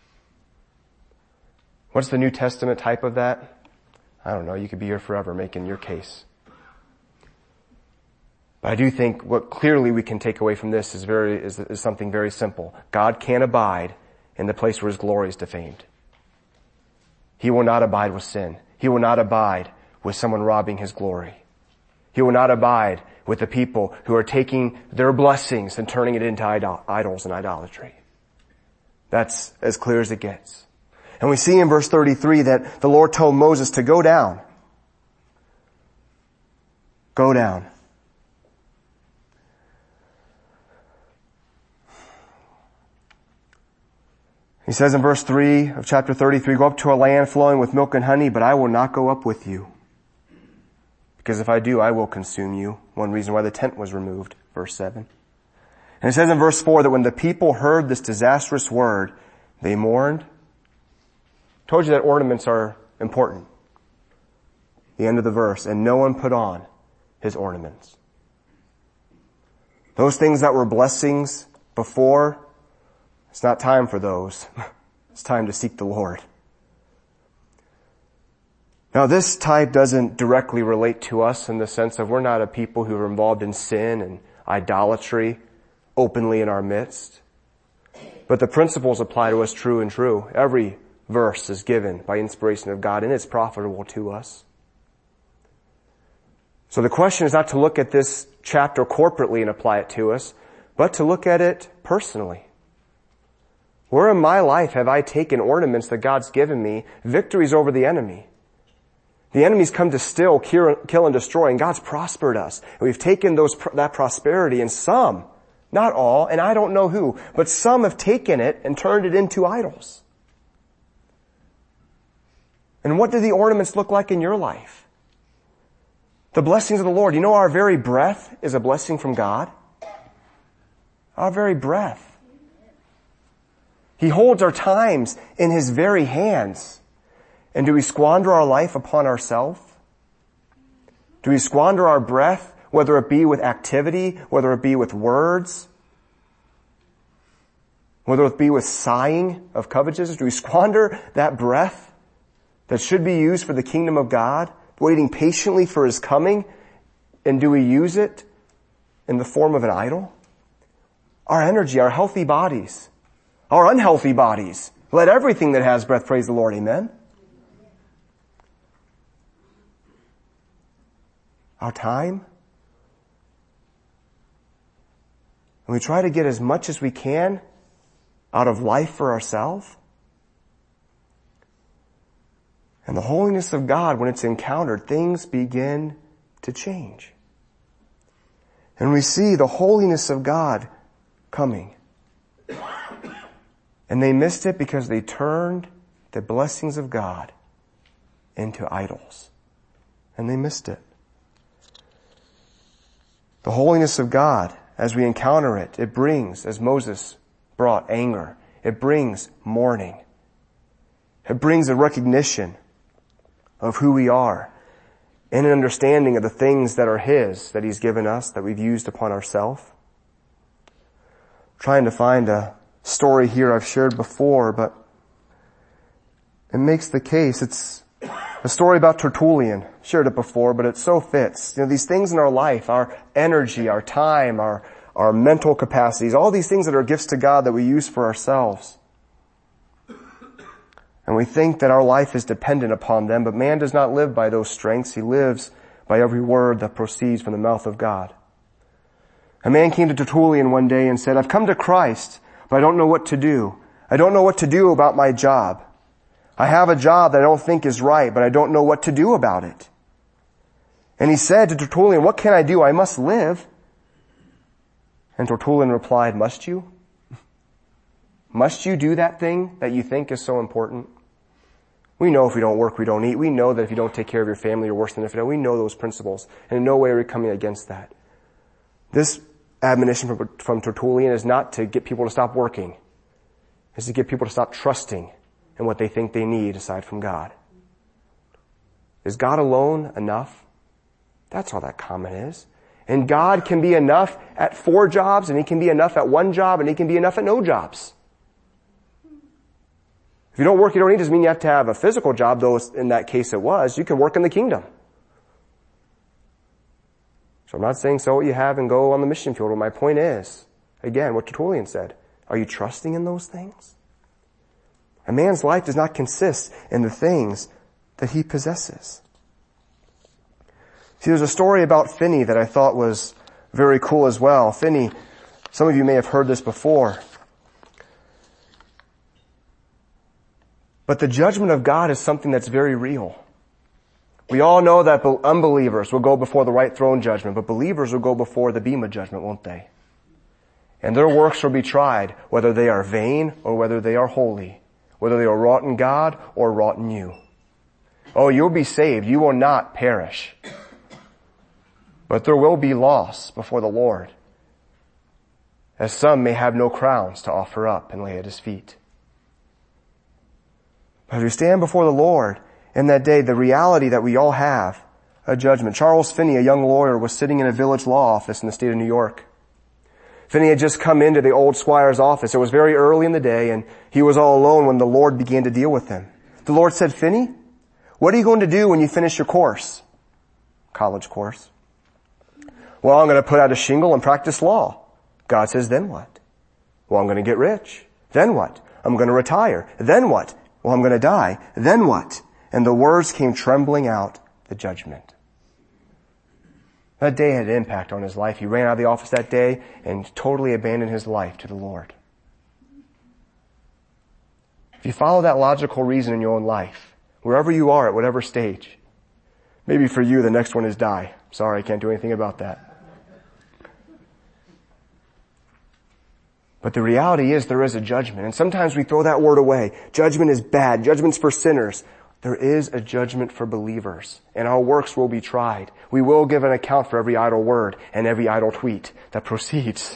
What's the New Testament type of that? I don't know. You could be here forever making your case. But I do think what clearly we can take away from this is something very simple. God can't abide in the place where His glory is defamed. He will not abide with sin. He will not abide with someone robbing his glory. He will not abide with the people who are taking their blessings and turning it into idols and idolatry. That's as clear as it gets. And we see in verse 33 that the Lord told Moses to go down. Go down. He says in verse 3 of chapter 33, go up to a land flowing with milk and honey, but I will not go up with you. Because if I do, I will consume you. One reason why the tent was removed, verse 7. And it says in verse 4 that when the people heard this disastrous word, they mourned. I told you that ornaments are important. The end of the verse, and no one put on his ornaments. Those things that were blessings before, it's not time for those. It's time to seek the Lord. Now this type doesn't directly relate to us in the sense of we're not a people who are involved in sin and idolatry openly in our midst. But the principles apply to us true and true. Every verse is given by inspiration of God and it's profitable to us. So the question is not to look at this chapter corporately and apply it to us, but to look at it personally. Where in my life have I taken ornaments that God's given me, victories over the enemy? The enemy's come to steal, kill, and destroy, and God's prospered us. And we've taken that prosperity, and some, not all, and I don't know who, but some have taken it and turned it into idols. And what do the ornaments look like in your life? The blessings of the Lord. You know our very breath is a blessing from God? Our very breath. He holds our times in His very hands. And do we squander our life upon ourselves? Do we squander our breath, whether it be with activity, whether it be with words, whether it be with sighing of covetousness? Do we squander that breath that should be used for the kingdom of God, waiting patiently for His coming? And do we use it in the form of an idol? Our energy, our healthy bodies, our unhealthy bodies. Let everything that has breath praise the Lord. Amen. Our time. And we try to get as much as we can out of life for ourselves. And the holiness of God, when it's encountered, things begin to change. And we see the holiness of God coming. And they missed it because they turned the blessings of God into idols. And they missed it. The holiness of God, as we encounter it, it brings, as Moses brought, anger. It brings mourning. It brings a recognition of who we are and an understanding of the things that are His, that He's given us, that we've used upon ourselves. Trying to find a story here I've shared before, but it makes the case. It's a story about Tertullian. Shared it before, but it so fits. You know, these things in our life, our energy, our time, our mental capacities, all these things that are gifts to God that we use for ourselves. And we think that our life is dependent upon them, but man does not live by those strengths. He lives by every word that proceeds from the mouth of God. A man came to Tertullian one day and said, I've come to Christ, but I don't know what to do. I don't know what to do about my job. I have a job that I don't think is right, but I don't know what to do about it. And he said to Tertullian, what can I do? I must live. And Tertullian replied, must you? Must you do that thing that you think is so important? We know if we don't work, we don't eat. We know that if you don't take care of your family, you're worse than if you don't. We know those principles. And in no way are we coming against that. This admonition from Tertullian is not to get people to stop working. It's to get people to stop trusting in what they think they need aside from God. Is God alone enough? That's all that comment is. And God can be enough at 4 jobs, and He can be enough at 1 job, and He can be enough at no jobs. If you don't work, you don't eat, doesn't mean you have to have a physical job, though in that case it was. You can work in the kingdom. So I'm not saying sell what you have and go on the mission field. But my point is, again, what Tertullian said, are you trusting in those things? A man's life does not consist in the things that he possesses. See, there's a story about Finney that I thought was very cool as well. Finney, some of you may have heard this before. But the judgment of God is something that's very real. We all know that unbelievers will go before the white throne judgment, but believers will go before the bema judgment, won't they? And their works will be tried, whether they are vain or whether they are holy, whether they are wrought in God or wrought in you. Oh, you'll be saved. You will not perish. But there will be loss before the Lord, as some may have no crowns to offer up and lay at his feet. But as we stand before the Lord in that day, the reality that we all have a judgment. Charles Finney, a young lawyer, was sitting in a village law office in the state of New York. Finney had just come into the old squire's office. It was very early in the day, and he was all alone when the Lord began to deal with him. The Lord said, "Finney, what are you going to do when you finish your course?" College course. "Well, I'm going to put out a shingle and practice law." God says, "Then what?" "Well, I'm going to get rich." "Then what?" "I'm going to retire." "Then what?" "Well, I'm going to die." "Then what?" And the words came trembling out, the judgment. That day had an impact on his life. He ran out of the office that day and totally abandoned his life to the Lord. If you follow that logical reason in your own life, wherever you are at whatever stage, maybe for you the next one is die. Sorry, I can't do anything about that. But the reality is there is a judgment. And sometimes we throw that word away. Judgment is bad. Judgment's for sinners. There is a judgment for believers. And our works will be tried. We will give an account for every idle word and every idle tweet that proceeds.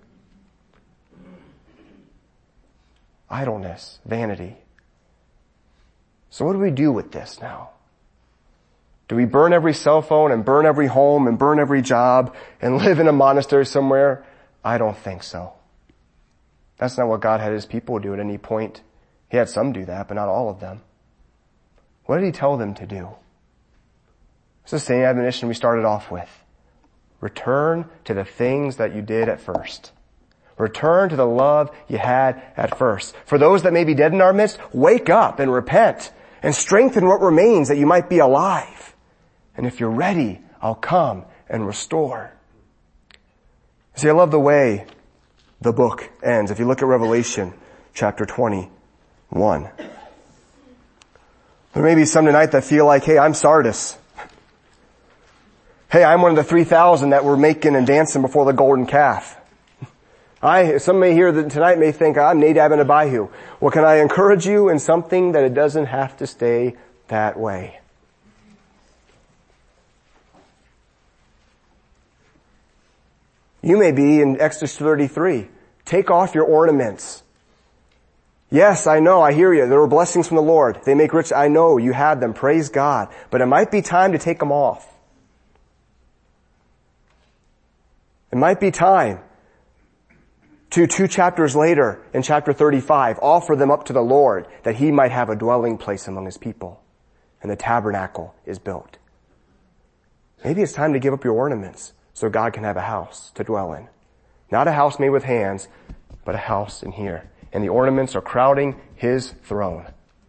Idleness, vanity. So what do we do with this now? Do we burn every cell phone and burn every home and burn every job and live in a monastery somewhere? I don't think so. That's not what God had his people do at any point. He had some do that, but not all of them. What did he tell them to do? It's the same admonition we started off with. Return to the things that you did at first. Return to the love you had at first. For those that may be dead in our midst, wake up and repent and strengthen what remains that you might be alive. And if you're ready, I'll come and restore. See, I love the way the book ends. If you look at Revelation chapter 21. There may be some tonight that feel like, hey, I'm Sardis. Hey, I'm one of the 3,000 that were making and dancing before the golden calf. Some may hear that tonight may think, I'm Nadab and Abihu. Well, can I encourage you in something that it doesn't have to stay that way? You may be in Exodus 33. Take off your ornaments. Yes, I know, I hear you. There were blessings from the Lord. They make rich. I know you had them. Praise God. But it might be time to take them off. It might be time to 2 chapters later in chapter 35, offer them up to the Lord that he might have a dwelling place among his people. And the tabernacle is built. Maybe it's time to give up your ornaments so God can have a house to dwell in. Not a house made with hands, but a house in here. And the ornaments are crowding his throne.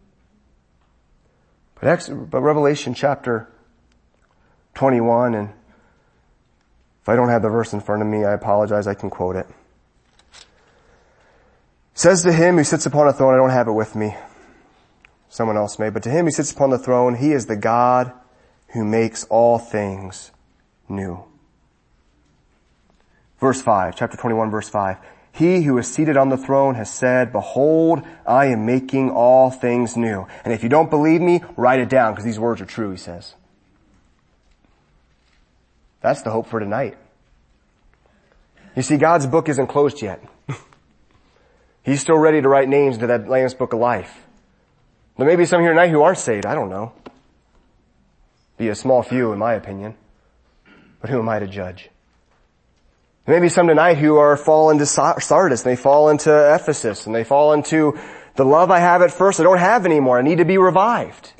But Revelation chapter 21, and if I don't have the verse in front of me, I apologize, I can quote it. Says to him who sits upon a throne, I don't have it with me. Someone else may, but to him who sits upon the throne, he is the God who makes all things new. Verse 5, chapter 21, verse 5. He who is seated on the throne has said, behold, I am making all things new. And if you don't believe me, write it down, because these words are true, he says. That's the hope for tonight. You see, God's book isn't closed yet. He's still ready to write names into that Lamb's Book of Life. There may be some here tonight who aren't saved. I don't know. Be a small few, in my opinion. But who am I to judge? There may be some tonight who are fall into Sardis, and they fall into Ephesus, and they fall into the love I have at first I don't have anymore. I need to be revived.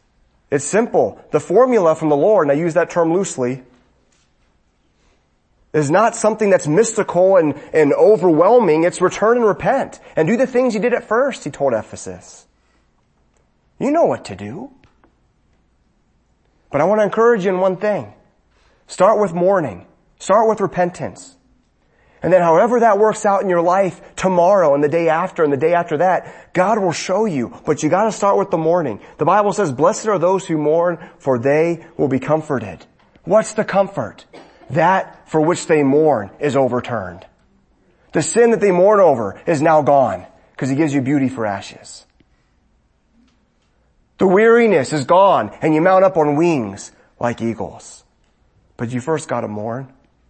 It's simple. The formula from the Lord, and I use that term loosely, is not something that's mystical and overwhelming. It's return and repent and do the things you did at first, he told Ephesus. You know what to do. But I want to encourage you in one thing. Start with mourning. Start with repentance. And then however that works out in your life tomorrow and the day after and the day after that, God will show you. But you got to start with the mourning. The Bible says, blessed are those who mourn, for they will be comforted. What's the comfort? That for which they mourn is overturned. The sin that they mourn over is now gone because he gives you beauty for ashes. The weariness is gone and you mount up on wings like eagles. But you first got to mourn.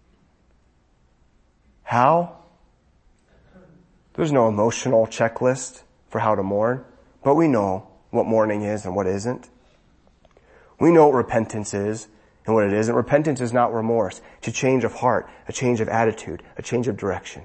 How? There's no emotional checklist for how to mourn, but we know what mourning is and what isn't. We know what repentance is and what it isn't. Repentance is not remorse. It's a change of heart, a change of attitude, a change of direction.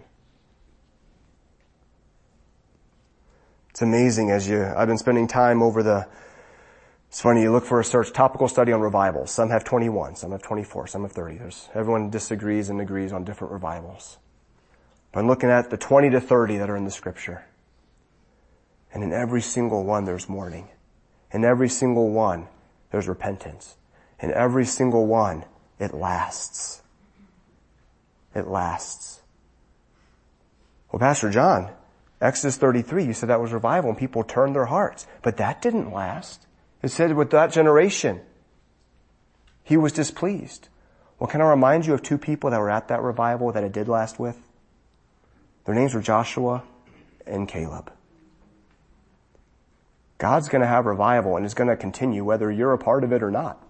It's amazing I've been spending time it's funny, you look for a search topical study on revivals. Some have 21, some have 24, some have 30. Everyone disagrees and agrees on different revivals. But I'm looking at the 20 to 30 that are in the scripture. And in every single one there's mourning. In every single one there's repentance. In every single one it lasts. It lasts. Well, Pastor John, Exodus 33, you said that was revival and people turned their hearts. But that didn't last. It said with that generation, he was displeased. Well, can I remind you of two people that were at that revival that it did last with? Their names were Joshua and Caleb. God's going to have revival and it's going to continue whether you're a part of it or not.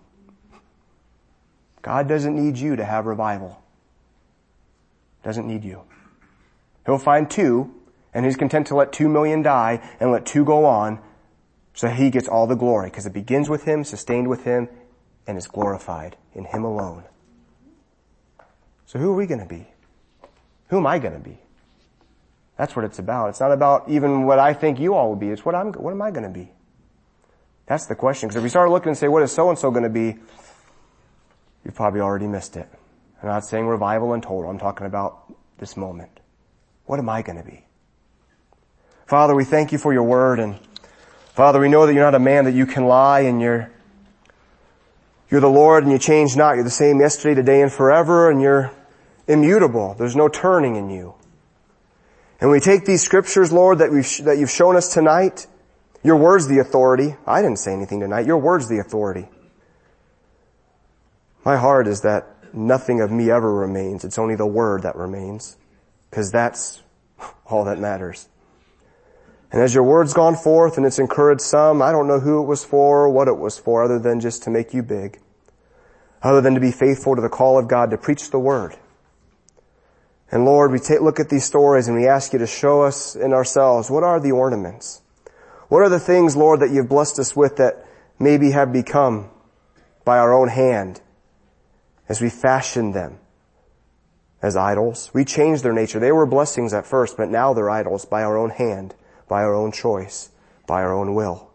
God doesn't need you to have revival. Doesn't need you. He'll find two and he's content to let 2 million die and let 2 go on so he gets all the glory because it begins with him, sustained with him, and is glorified in him alone. So who are we going to be? Who am I going to be? That's what it's about. It's not about even what I think you all will be. It's what am I going to be? That's the question. Because if we start looking and say, what is so-and-so going to be? You've probably already missed it. I'm not saying revival in total. I'm talking about this moment. What am I going to be? Father, we thank you for your word. And Father, we know that you're not a man that you can lie, and you're the Lord and you change not. You're the same yesterday, today, and forever, and you're immutable. There's no turning in you. And we take these scriptures, Lord, that you've shown us tonight. Your word's the authority. I didn't say anything tonight. Your word's the authority. My heart is that nothing of me ever remains. It's only the word that remains. Because that's all that matters. And as your word's gone forth and it's encouraged some, I don't know who it was for or what it was for other than just to make you big. Other than to be faithful to the call of God to preach the word. And Lord, we look at these stories and we ask you to show us in ourselves, what are the ornaments? What are the things, Lord, that you've blessed us with that maybe have become by our own hand as we fashioned them as idols? We changed their nature. They were blessings at first, but now they're idols by our own hand, by our own choice, by our own will.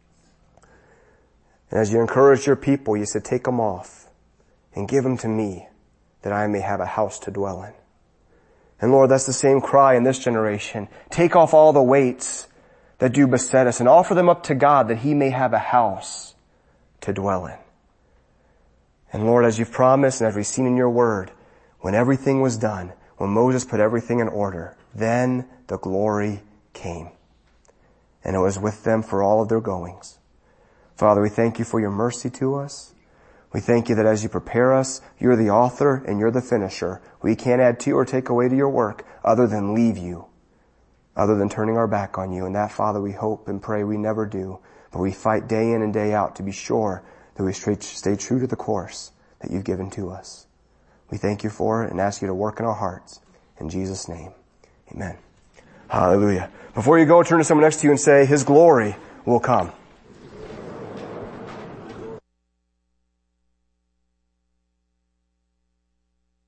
And as you encouraged your people, you said, take them off and give them to me that I may have a house to dwell in. And Lord, that's the same cry in this generation. Take off all the weights that do beset us and offer them up to God that he may have a house to dwell in. And Lord, as you've promised and as we've seen in your word, when everything was done, when Moses put everything in order, then the glory came. And it was with them for all of their goings. Father, we thank you for your mercy to us. We thank you that as you prepare us, you're the author and you're the finisher. We can't add to or take away to your work other than leave you, other than turning our back on you. And that, Father, we hope and pray we never do. But we fight day in and day out to be sure that we stay true to the course that you've given to us. We thank you for it and ask you to work in our hearts. In Jesus' name, amen. Hallelujah. Before you go, turn to someone next to you and say, his glory will come.